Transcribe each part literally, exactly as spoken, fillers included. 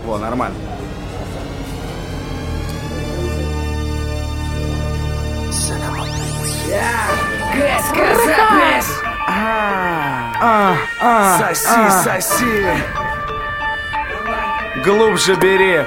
Во, нормально. А, а, Соси, а. соси. Глубже бери.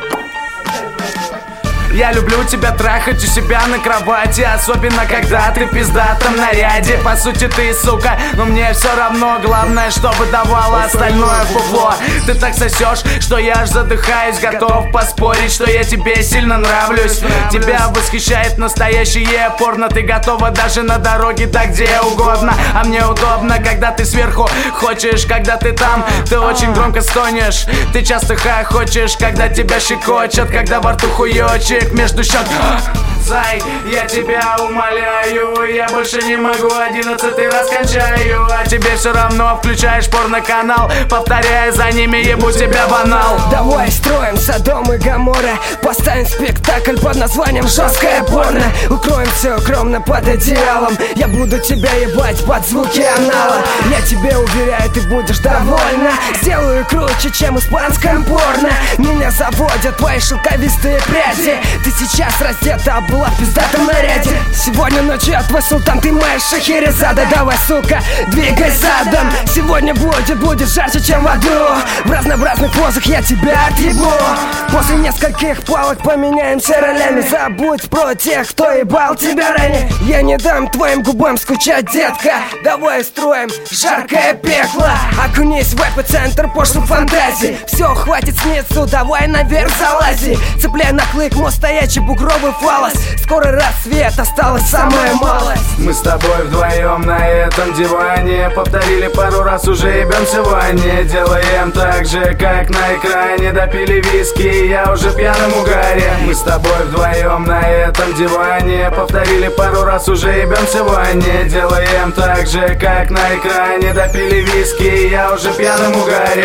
Я люблю тебя трахать у себя на кровати, особенно когда ты в пиздатом наряде. По сути ты сука, но мне все равно. Главное, чтобы давала остальное фуфло. Ты так сосешь, что я аж задыхаюсь. Готов поспорить, что я тебе сильно нравлюсь. Тебя восхищает настоящее порно. Ты готова даже на дороге, да где угодно. А мне удобно, когда ты сверху хочешь, когда ты там. Ты очень громко стонешь. Ты часто хохочешь, когда тебя щекочет, когда во рту хуёчек между щек. Зай, я тебя умоляю, я больше не могу, одиннадцатый раз кончаю. А тебе все равно включаешь порноканал, повторяя за ними, ебу тебя банал. Давай строим Содом и Гоморра, поставим спектакль под названием «Жесткое порно». Укроем все укромно под одеялом, я буду тебя ебать под звуки анала. Я тебе уверяю, ты будешь довольна. Сделаю круче, чем испанское порно. Меня заводят твои шелковистые пряди. Ты сейчас раздета, была в пиздатом наряде. Сегодня ночью я твой султан, ты моя Шахерезада. Давай, сука, двигай задом. Сегодня будет, будет жарче, чем в аду. В разнообразных позах я тебя отъебу. После нескольких плавок поменяемся ролями. Забудь про тех, кто ебал тебя ранее. Я не дам твоим губам скучать, детка. Давай строим жаркое пекло. Окунись в эпицентр пошлых фантазий. Все, хватит сниться, давай наверх залази. Цепляй на клык мой стоячий бугровый фалос. Скоро рассвет, осталась самая малость. Мы с тобой вдвоем на этом диване повторили пару раз, уже ебемся в ванне. Делаем так же, как на экране. Допили виски, я уже в пьяном угаре. Мы с тобой вдвоем на этом диване повторили пару раз, уже ебемся в ванне. Делаем так же, как на экране. Допили виски, я уже в пьяном угаре.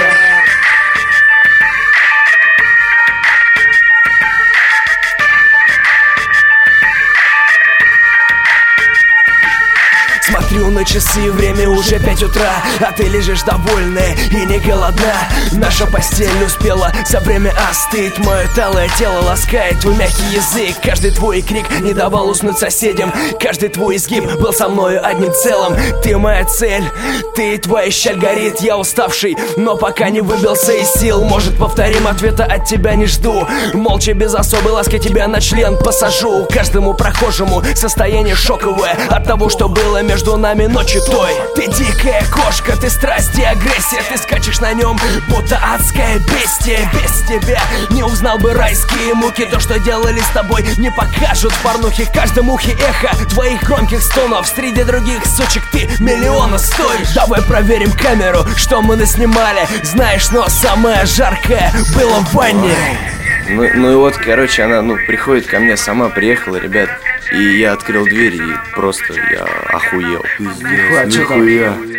Смотрю на часы, время уже пять утра, а ты лежишь довольная и не голодна. Наша постель успела за время остыть. Мое талое тело ласкает твой мягкий язык. Каждый твой крик не давал уснуть соседям. Каждый твой изгиб был со мною одним целым. Ты моя цель, ты твоя щель горит. Я уставший, но пока не выбился из сил. Может, повторим, ответа от тебя не жду. Молча, без особой ласки тебя на член посажу. Каждому прохожему состояние шоковое от того, что было между нами ночью той. Ты дикая кошка, ты страсть и агрессия. Ты скачешь на нем, будто адское бестие. Без тебя не узнал бы райские муки. То, что делали с тобой, не покажут в порнухе. В каждом ухе эхо твоих громких стонов. Среди других сучек ты миллиона стоишь. Давай проверим камеру, что мы наснимали. Знаешь, но самое жаркое было в ванне. Ну, ну и вот, короче, она, ну, приходит ко мне, сама приехала, ребят. И я открыл дверь, и просто я охуел. Пиздец, нихуя.